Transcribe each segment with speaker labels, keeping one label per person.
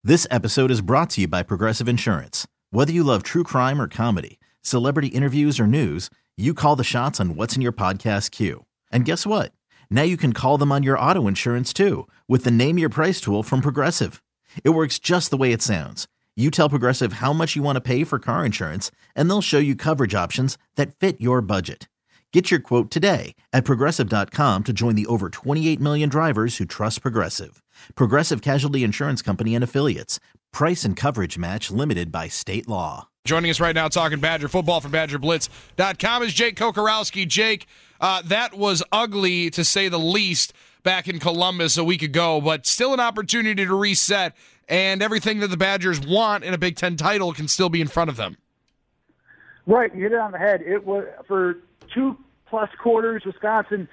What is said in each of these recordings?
Speaker 1: This episode is brought to you by Progressive Insurance. Whether you love true crime or comedy, celebrity interviews or news, you call the shots on what's in your podcast queue. And guess what? Now you can call them on your auto insurance too with the Name Your Price tool from Progressive. It works just the way it sounds. You tell Progressive how much you want to pay for car insurance, and they'll show you coverage options that fit your budget. Get your quote today at Progressive.com to join the over 28 million drivers who trust Progressive. Progressive Casualty Insurance Company and Affiliates. Price and coverage match limited by state law.
Speaker 2: Joining us right now talking Badger football from BadgerBlitz.com is Jake Kocorowski. Jake, that was ugly to say the least back in Columbus a week ago, but still an opportunity to reset, and everything that the Badgers want in a Big Ten title can still be in front of them.
Speaker 3: Right, you hit it on the head. It was for 2+ quarters, Wisconsin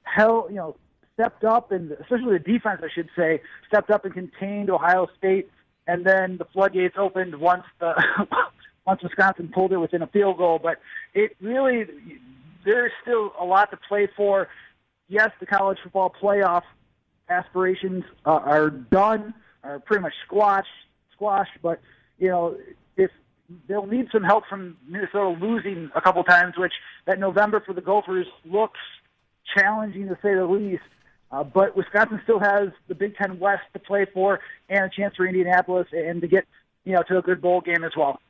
Speaker 3: stepped up, and especially the defense, I should say, stepped up and contained Ohio State, and then the floodgates opened once Wisconsin pulled it within a field goal. But it really, there's still a lot to play for. Yes, the college football playoff aspirations are done, are pretty much squashed, but, if they'll need some help from Minnesota losing a couple times, which that November for the Gophers looks challenging to say the least. But Wisconsin still has the Big Ten West to play for and a chance for Indianapolis and to get to a good bowl game as well.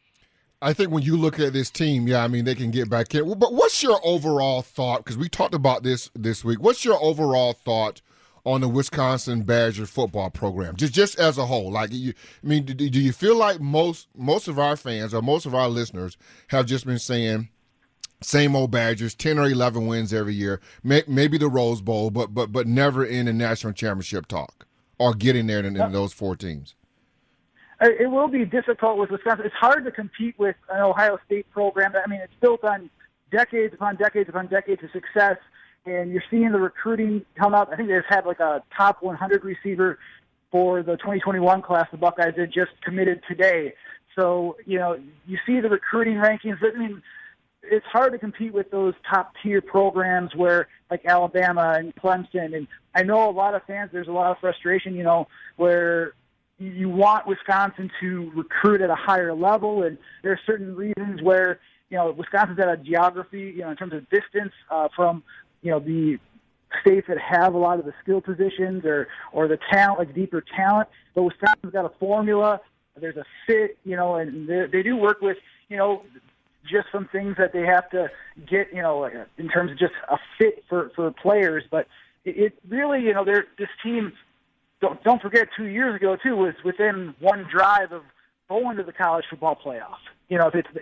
Speaker 4: I think when you look at this team, they can get back in. But what's your overall thought? Because we talked about this week. What's your overall thought on the Wisconsin Badger football program, just as a whole? Do you feel like most of our fans or most of our listeners have just been saying same old Badgers, 10 or 11 wins every year, maybe the Rose Bowl, but never in a national championship talk or getting there in those four teams?
Speaker 3: It will be difficult with Wisconsin. It's hard to compete with an Ohio State program. It's built on decades upon decades upon decades of success, and you're seeing the recruiting come out. I think they've had like a top 100 receiver for the 2021 class the Buckeyes had just committed today. So, you see the recruiting rankings. It's hard to compete with those top-tier programs where, like Alabama and Clemson. And I know a lot of fans, there's a lot of frustration, where you want Wisconsin to recruit at a higher level, and there are certain reasons where, Wisconsin's at a geography, in terms of distance from, the states that have a lot of the skill positions or the talent, like deeper talent. But Wisconsin's got a formula. There's a fit, and they do work with, just some things that they have to get, in terms of just a fit for players. But it really, this team, don't forget 2 years ago, too, was within one drive of going to the college football playoff. You're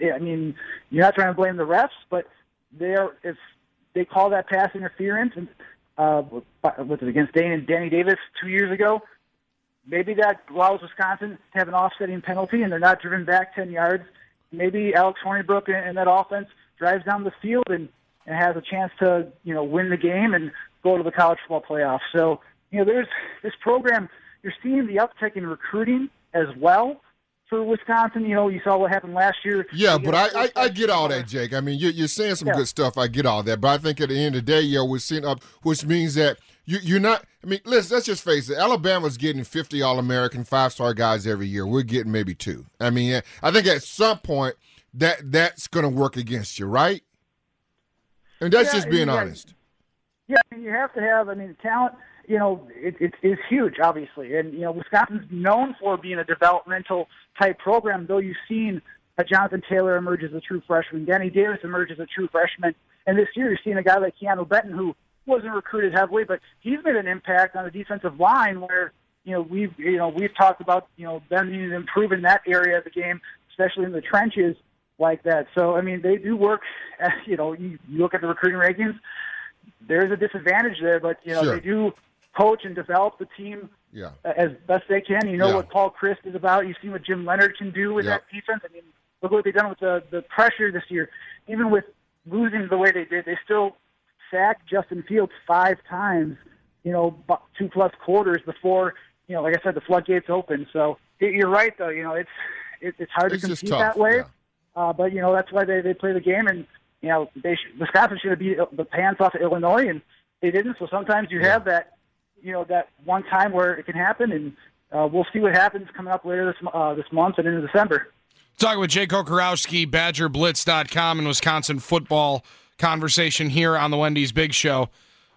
Speaker 3: not trying to blame the refs, but if they call that pass interference, and was it against Danny Davis 2 years ago, maybe that allows Wisconsin to have an offsetting penalty and they're not driven back 10 yards. Maybe Alex Hornibrook and that offense drives down the field and has a chance to, win the game and go to the college football playoff. So, there's this program, you're seeing the uptick in recruiting as well for Wisconsin. You saw what happened last year.
Speaker 4: Yeah, but I get all that, Jake. You're saying some good stuff. I get all that. But I think at the end of the day, we're seeing up, which means that you're not – let's just face it. Alabama's getting 50 All-American, 5-star guys every year. We're getting maybe 2. I think at some point that's going to work against you, right? And that's just being honest.
Speaker 3: Yeah, you have to have – talent – it's huge, obviously. And, Wisconsin's known for being a developmental type program, though you've seen Jonathan Taylor emerge as a true freshman, Danny Davis emerge as a true freshman. And this year you're seeing a guy like Keanu Benton, who wasn't recruited heavily, but he's made an impact on the defensive line where, we've talked about, them needing to improve in that area of the game, especially in the trenches like that. So, they do work, you look at the recruiting rankings, there's a disadvantage there, but,
Speaker 4: Sure.
Speaker 3: They do coach and develop the team as best they can. What Paul Chryst is about. You've seen what Jim Leonard can do with that defense. Look what they've done with the pressure this year. Even with losing the way they did, they still sacked Justin Fields 5 times, 2+ quarters before, like I said, the floodgates open. So you're right, though. It's hard to compete that way. Yeah. But that's why they play the game, and Wisconsin should have beat the pants off of Illinois, and they didn't. So sometimes you have that, that one time where it can happen, and we'll see what happens coming up later this month and into December.
Speaker 2: Talking with Jake Kocorowski, BadgerBlitz.com, and Wisconsin football conversation here on the Wendy's Big Show.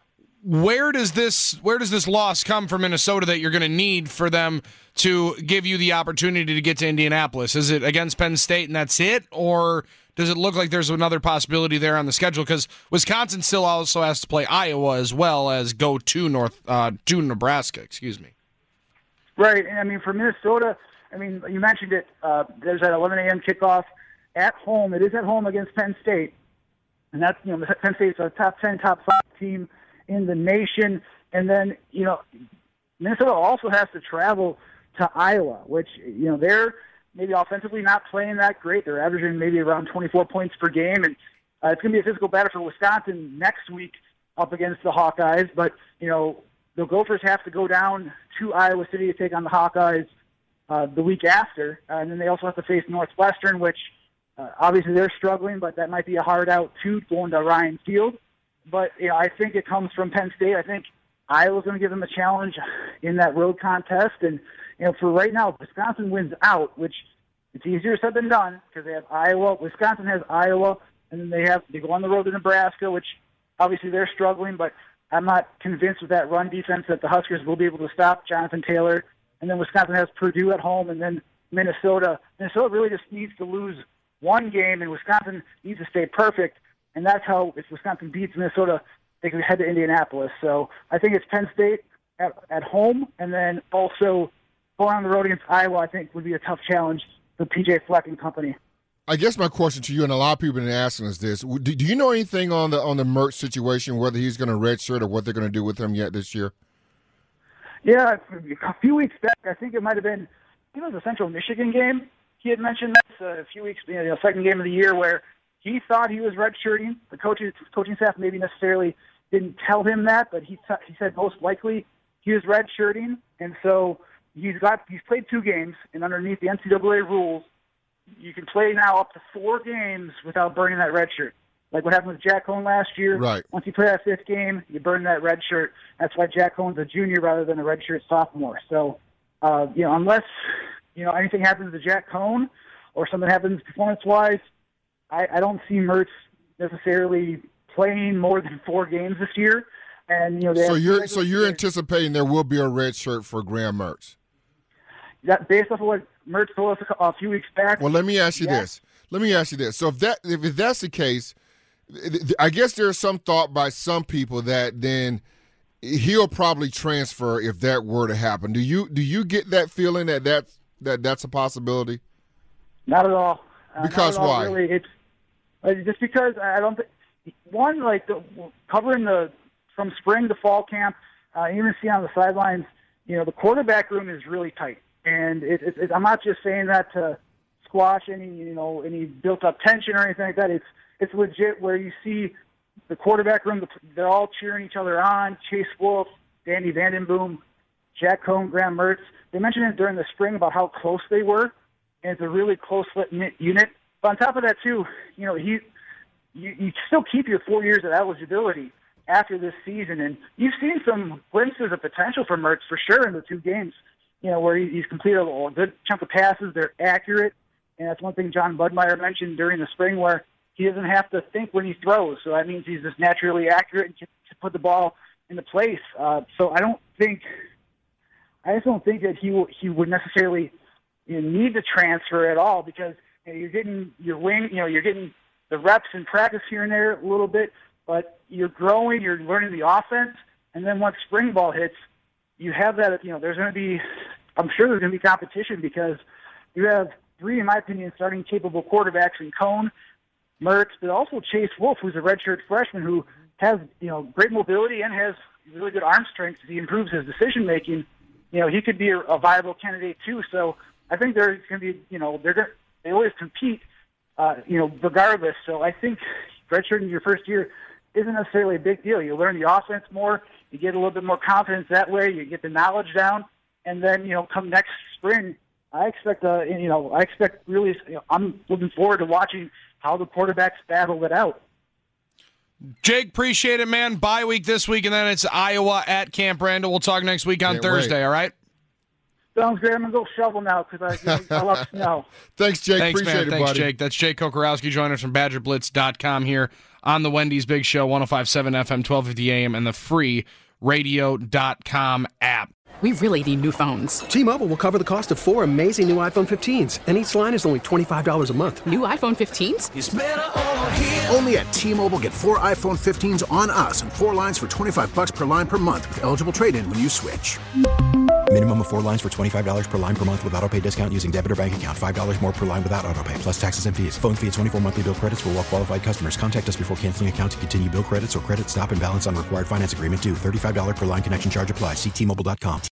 Speaker 2: Where does this loss come from Minnesota that you're going to need for them to give you the opportunity to get to Indianapolis? Is it against Penn State and that's it, or does it look like there's another possibility there on the schedule? Because Wisconsin still also has to play Iowa as well as go to Nebraska. Excuse me.
Speaker 3: Right, and I mean for Minnesota, I mean you mentioned it. There's that 11 a.m. kickoff at home. It is at home against Penn State, and that's Penn State's a top 10, top 5 team in the nation. And then, Minnesota also has to travel to Iowa, which, they're maybe offensively not playing that great. They're averaging maybe around 24 points per game. And it's going to be a physical battle for Wisconsin next week up against the Hawkeyes. But, the Gophers have to go down to Iowa City to take on the Hawkeyes the week after. And then they also have to face Northwestern, which obviously they're struggling, but that might be a hard out too, going to Ryan Field. But I think it comes from Penn State. I think Iowa's going to give them a challenge in that road contest. And for right now, if Wisconsin wins out, which it's easier said than done because they have Iowa. Wisconsin has Iowa, and then they go on the road to Nebraska, which obviously they're struggling. But I'm not convinced with that run defense that the Huskers will be able to stop Jonathan Taylor. And then Wisconsin has Purdue at home, and then Minnesota. Minnesota really just needs to lose one game, and Wisconsin needs to stay perfect. And that's how, if Wisconsin beats Minnesota, they can head to Indianapolis. So I think it's Penn State at home, and then also going on the road against Iowa, I think, would be a tough challenge for P.J. Fleck and company.
Speaker 4: I guess my question to you, and a lot of people have been asking us this, do you know anything on the Mertz situation, whether he's going to redshirt or what they're going to do with him yet this year?
Speaker 3: Yeah, a few weeks back, I think it might have been, it was a Central Michigan game. He had mentioned this a few weeks, second game of the year, where he thought he was redshirting. The coaching staff maybe necessarily didn't tell him that, but he said most likely he was redshirting. And so he's played 2 games, and underneath the NCAA rules, you can play now up to 4 games without burning that red shirt. Like what happened with Jack Cohn last year.
Speaker 4: Right.
Speaker 3: Once you play that 5th game, you burn that red shirt. That's why Jack Cohn's a junior rather than a redshirt sophomore. So, unless anything happens to Jack Cohn or something happens performance-wise, I don't see Mertz necessarily playing more than 4 games this year. And
Speaker 4: so you're anticipating there will be a red shirt for Graham Mertz.
Speaker 3: That based off of what Mertz told us a few weeks back.
Speaker 4: Well, let me ask you this. So if that's the case, I guess there's some thought by some people that then he'll probably transfer if that were to happen. Do you get that feeling that's a possibility?
Speaker 3: Not at all.
Speaker 4: Because
Speaker 3: not at all,
Speaker 4: why?
Speaker 3: Really. It's just because I don't think covering from spring to fall camp. Even see on the sidelines, the quarterback room is really tight, and I'm not just saying that to squash any built up tension or anything like that. It's legit where you see the quarterback room, they're all cheering each other on. Chase Wolf, Danny Vandenboom, Jack Cohn, Graham Mertz. They mentioned it during the spring about how close they were, and it's a really close-knit unit. But on top of that, too, you still keep your 4 years of eligibility after this season, and you've seen some glimpses of potential for Mertz for sure in the 2 games, where he's completed a good chunk of passes. They're accurate, and that's one thing John Budmeyer mentioned during the spring, where he doesn't have to think when he throws, so that means he's just naturally accurate and can put the ball into place. So I just don't think that he would necessarily need to transfer at all, because you're getting your wing, you're getting the reps in practice here and there a little bit, but you're growing, you're learning the offense, and then once spring ball hits, you have that. There's going to be, I'm sure there's going to be competition, because you have 3, in my opinion, starting capable quarterbacks in Cohn, Mertz, but also Chase Wolf, who's a redshirt freshman who has great mobility and has really good arm strength. He improves his decision making. He could be a viable candidate too. So I think there's going to be they always compete, regardless. So I think redshirting your first year isn't necessarily a big deal. You learn the offense more, you get a little bit more confidence that way, you get the knowledge down, and then come next spring, I expect really. I'm looking forward to watching how the quarterbacks battle it out.
Speaker 2: Jake, appreciate it, man. Bye week this week, and then it's Iowa at Camp Randall. We'll talk next week on Thursday, all right?
Speaker 3: Sounds great. I'm going to go shovel now because I love snow.
Speaker 4: Thanks, Jake.
Speaker 2: Thanks,
Speaker 4: Appreciate
Speaker 2: man.
Speaker 4: it,
Speaker 2: Thanks,
Speaker 4: buddy.
Speaker 2: Jake. That's Jake Kocorowski joining us from BadgerBlitz.com here on the Wendy's Big Show, 105.7 FM, 1250 AM, and the free radio.com app.
Speaker 5: We really need new phones.
Speaker 6: T-Mobile will cover the cost of 4 amazing new iPhone 15s, and each line is only $25 a month.
Speaker 5: New iPhone 15s?
Speaker 7: It's better over here. Only at T-Mobile, get 4 iPhone 15s on us and 4 lines for $25 per line per month with eligible trade-in when you switch.
Speaker 8: Minimum of 4 lines for $25 per line per month with autopay discount using debit or bank account. $5 more per line without autopay, plus taxes and fees. Phone fee at 24 monthly bill credits for well-qualified customers. Contact us before canceling account to continue bill credits or credit stop and balance on required finance agreement due. $35 per line connection charge applies. See T-Mobile.com.